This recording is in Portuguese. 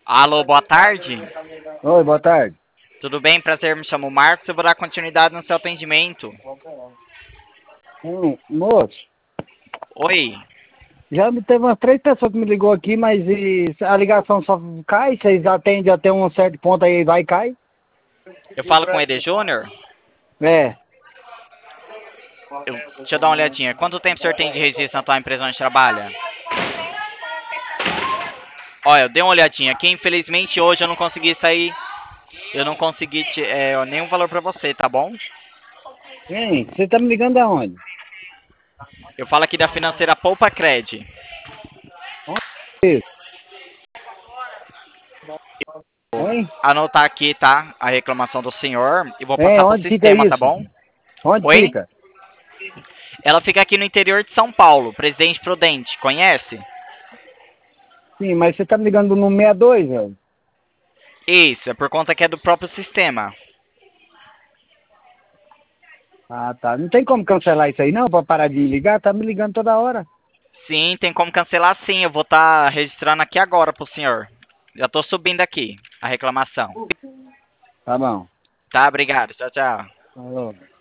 Alô, boa tarde. Oi, boa tarde. Tudo bem? Prazer, me chamo Marcos. Eu vou dar continuidade no seu atendimento. Moço, Oi, já teve umas 3 pessoas que me ligou aqui, mas a ligação só cai, vocês atendem até um certo ponto aí, vai e cai? eu falo com o Ede Júnior. É, Deixa eu dar uma olhadinha. Quanto tempo o senhor tem de registro na tua empresa onde trabalha? Olha, eu dei uma olhadinha aqui. Infelizmente, hoje eu não consegui sair. Eu não consegui nenhum valor pra você, tá bom? hein, você tá me ligando aonde? Eu falo aqui da financeira Poupa Cred. Isso, hein? Anotar aqui, tá? A reclamação do senhor e vou É, passar pro onde fica sistema, tá isso? bom? Onde Oi? fica? Ela fica aqui no interior de São Paulo, Presidente Prudente. Conhece? Sim, mas você tá me ligando no 62, velho? Isso, é por conta que é do próprio sistema. Ah, tá. Não tem como cancelar isso aí não, pra parar de me ligar? Tá me ligando toda hora. Sim, tem como cancelar sim. Eu vou estar registrando aqui agora pro senhor. Já tô subindo aqui a reclamação. Tá bom. Tá, obrigado. Tchau, tchau. Falou.